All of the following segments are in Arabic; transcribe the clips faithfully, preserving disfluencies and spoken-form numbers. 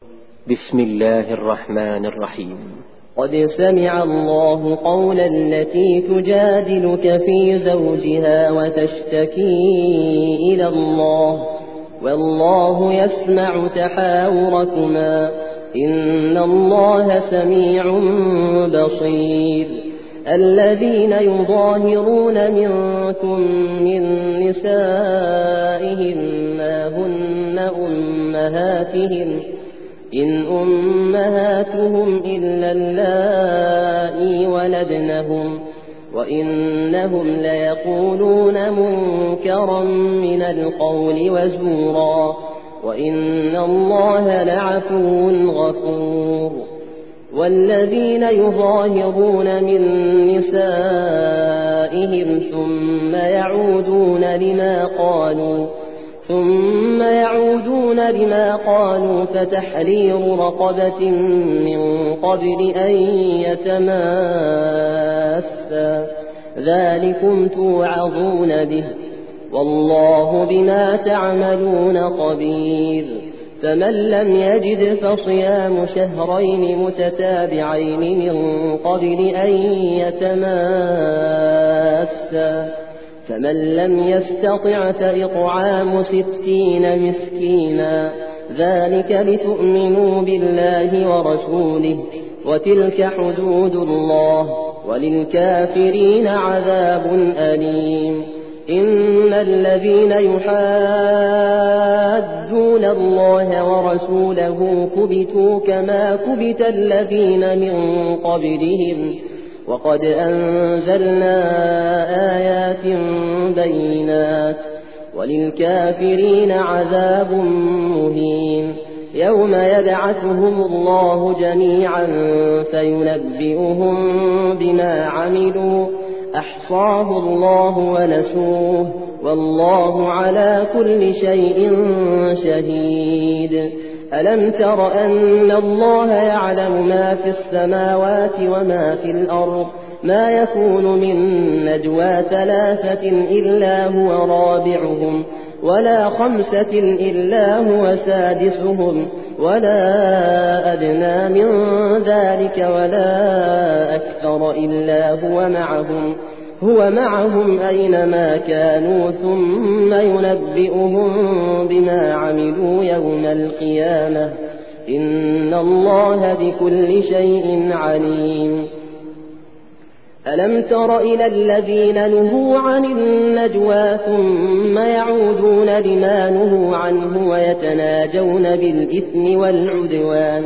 بسم الله الرحمن الرحيم. قد سمع الله قول التي تجادلك في زوجها وتشتكي إلى الله والله يسمع تحاوركما إن الله سميع بصير. الذين يظاهرون منكم من نسائهم ما هن أمهاتهم إن أمهاتهم إلا اللائي ولدنهم وإنهم ليقولون منكرا من القول وزورا وإن الله لعفو غفور. والذين يظاهرون من نسائهم ثم يعودون لما قالوا ثم يعودون لما قالوا فتحرير رقبة من قبل أن يتماسا ذلكم توعظون به والله بما تعملون خبير. فمن لم يجد فصيام شهرين متتابعين من قبل أن يتماسا فمن لم يستطع فإطعام ستين مسكينا ذلك لتؤمنوا بالله ورسوله وتلك حدود الله وللكافرين عذاب أليم. إن الذين يحادون الله ورسوله كبتوا كما كبت الذين من قبلهم وقد أنزلنا آيات بينات وللكافرين عذاب مهين. يوم يبعثهم الله جميعا فينبئهم بما عملوا أحصاه الله ونسوه والله على كل شيء شهيد. ألم تر أن الله يعلم ما في السماوات وما في الأرض ما يكون من نجوى ثلاثة إلا هو رابعهم ولا خمسة إلا هو سادسهم ولا أدنى من ذلك ولا أكثر إلا هو معهم هو معهم أينما كانوا ثم ينبئهم بما عملوا يوم القيامة إن الله بكل شيء عليم. ألم تر إلى الذين نهوا عن النجوى ثم يعودون لما نهوا عنه ويتناجون بالإثم والعدوان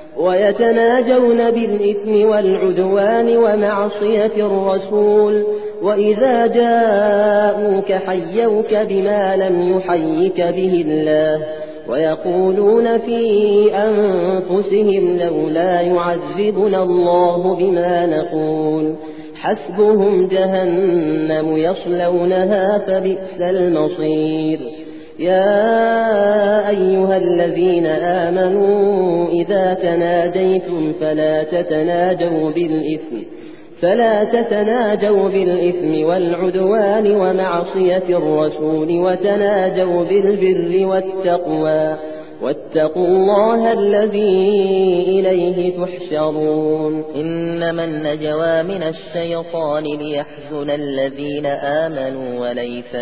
ويتناجون بالإثم والعدوان ومعصية الرسول وإذا جاءوك حيوك بما لم يحيك به الله ويقولون في أنفسهم لولا يعذبنا الله بما نقول حسبهم جهنم يصلونها فبئس المصير. يا أيها الذين آمنوا إذا تناجيتم فلا تتناجوا بالإثم فلا تتناجوا بالإثم والعدوان ومعصية الرسول وتناجوا بالبر والتقوى واتقوا الله الذي إليه تحشرون. إنما النجوى من الشيطان ليحزن الذين آمنوا وليس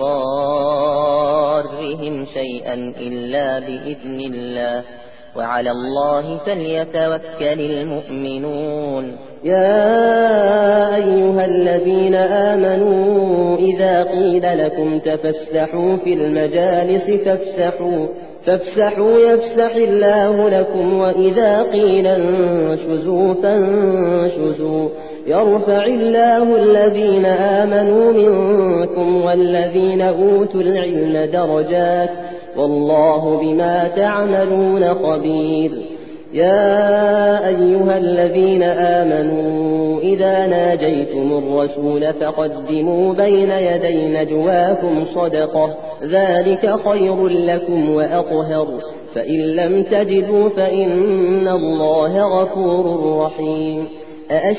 بضارهم شيئا إلا بإذن الله وعلى الله فليتوكل المؤمنون. يا أيها الذين آمنوا إذا قيل لكم تفسحوا في المجالس فافسحوا فافسحوا يفسح الله لكم وإذا قيل انشزوا فانشزوا يرفع الله الذين آمنوا منكم والذين أوتوا العلم درجات والله بما تعملون خبير. يا أيها الذين آمنوا إذا ناجيتم الرسول فقدموا بين يدي نجواكم صدقة ذلك خير لكم وأطهر فإن لم تجدوا فإن الله غفور رحيم.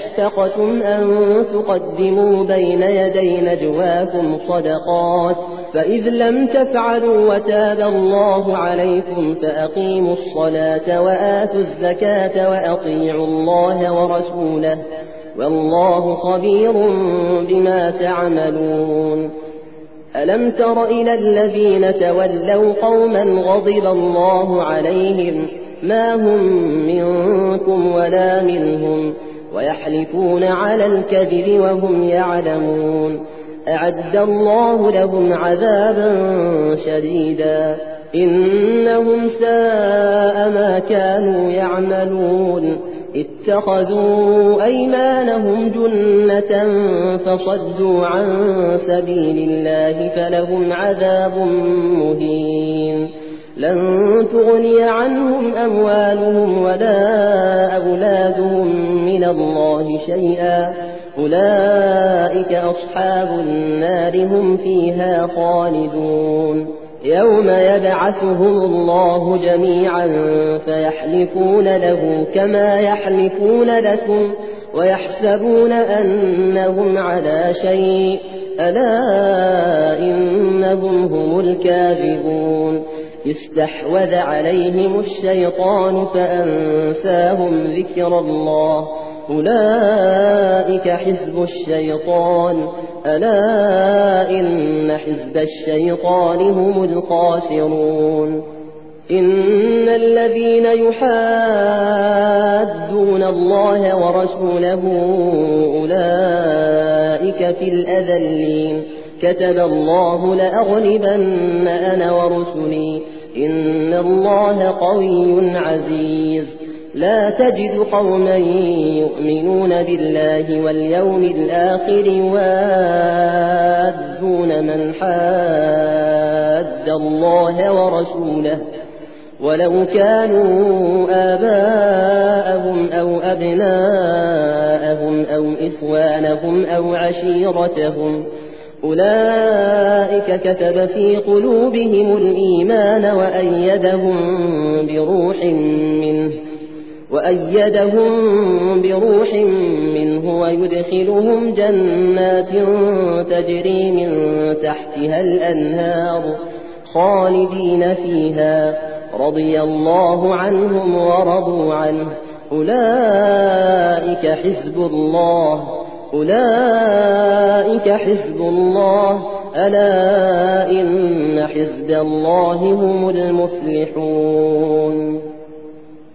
أأشفقتم أن تقدموا بين يدي نجواكم صدقات فإذ لم تفعلوا وتاب الله عليكم فأقيموا الصلاة وآتوا الزكاة وأطيعوا الله ورسوله والله خبير بما تعملون. ألم تر إلى الذين تولوا قوما غضب الله عليهم ما هم منكم ولا منهم ويحلفون على الكذب وهم يعلمون أعد الله لهم عذابا شديدا إنهم ساء ما كانوا يعملون اتخذوا أيمانهم جنة فصدوا عن سبيل الله فلهم عذاب مهين لن تغني عنهم أموالهم ولا أولادهم من الله شيئا أولئك أصحاب النار هم فيها خالدون. يوم يبعثهم الله جميعا فيحلفون له كما يحلفون لكم ويحسبون أنهم على شيء ألا إنهم هم الكاذبون. استحوذ عليهم الشيطان فأنساهم ذكر الله أولئك حزب الشيطان ألا إن حزب الشيطان هم الخاسرون. إن الذين يحادون الله ورسوله أولئك في الأذلين كتب الله لأغلبن أنا ورسلي إن الله قوي عزيز. لا تجد قوما يؤمنون بالله واليوم الآخر يوادون من حاد الله ورسوله ولو كانوا آباءهم أو أبناءهم أو إخوانهم أو عشيرتهم أولئك كتب في قلوبهم الإيمان وأيدهم بروح منه وأيدهم بروح منه ويدخلهم جنات تجري من تحتها الأنهار خالدين فيها رضي الله عنهم ورضوا عنه أولئك حزب الله أولئك حزب الله ألا إن حزب الله هم المفلحون.